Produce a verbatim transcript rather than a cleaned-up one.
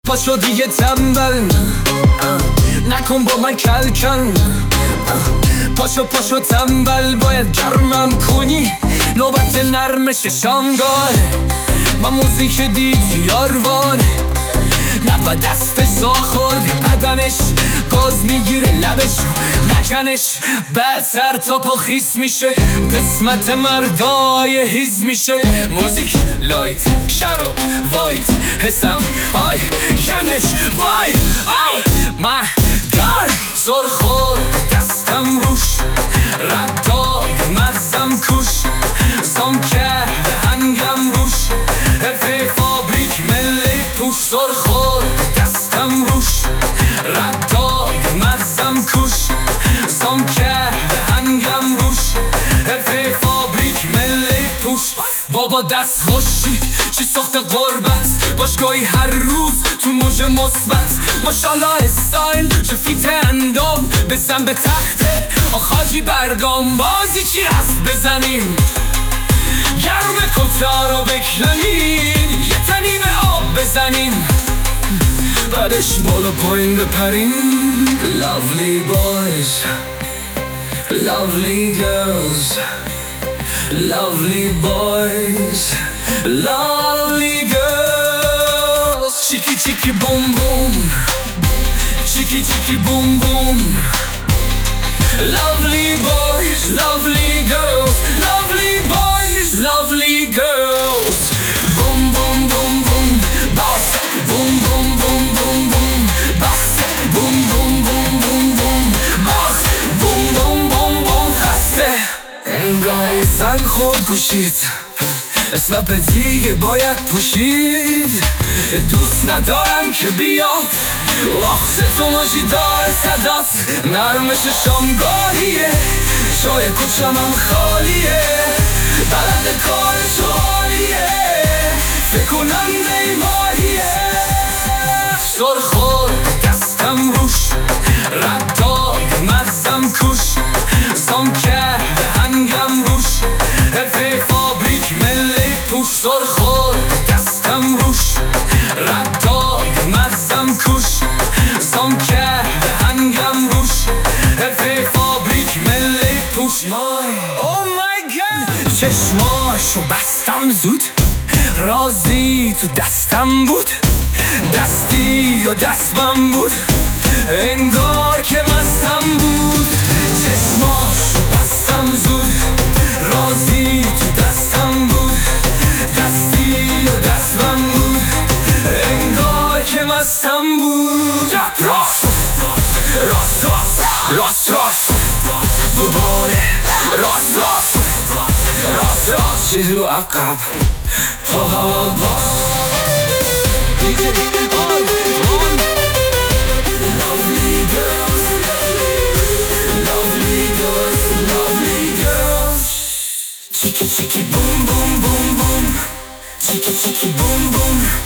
پاشو دیگه تنبل نکن با من کل کن. پاشو پاشو تنبل باید گرمم کنی نوبت نرمش شامگاه و موزیک دیجیاروان نبا دست ساخوردی بدنش گاز میگیره لبش نکنش بعد سر تا پا خیس میشه قسمت مردای هیز میشه موزیک لایت شرو وایت حسم آی کنش وای آی من دار زور خور دستم روش رداد مغزم کش زم کرد هنگم روش حرفه فابریک ملی پوش زور خور دستم روش رداد مغزم کش زم کرد هنگم روش حرفه فابریک ملی پوش بابا دست خوشی چی ساخت قربت باشگاهی هر روز تو موج مثبت ماشالله استایل چه فیت اندام بزن به تخته آخاجی برگام بازی چی هست بزنیم گرم کتا رو بکنیم یه تنی به آب بزنیم بعدش بالا پایین بپریم Lovely boys Lovely girls Lovely boys Lovely girls Chiki chiki boom boom Chiki chiki boom boom Lovely boys Lovely girls Lovely boys Lovely girls Boom boom boom boom Bass Boom boom boom boom boom Bass Boom boom boom boom boom Bass Boom boom boom boom خسته انگاه زن خود گوشید اسمت دیگه باید پوشید دوست ندارم که بیاد وقت تو ماجی دار صداست نرمش شامگاهیه شای کوچم هم خالیه بلند کارش عالیه فکر کننده ای ماهیه سر خور دستم روش رداد مغزم کش زم کرد هنگم روش حرفه فابریک ملی پوش سر خور دستم روش رداد مغزم کش زم کرد هنگم روش حرفه فابریک ملی پوش Oh my God چشماشو بستم زود رازی تو دستم بود دستی و دستم بود انگار که مستم بود چشماشو بستم زود رازی تو دستم بود دستی و دستم بود انگار که مستم بود راست راست راست راست راست دوباره راست راست راست راست چیز رو عقب تا هوا باز دیگه آن آن Lovely girls Lovely girls Lovely girls Chiki chiki boom boom boom boom Chiki chiki boom boom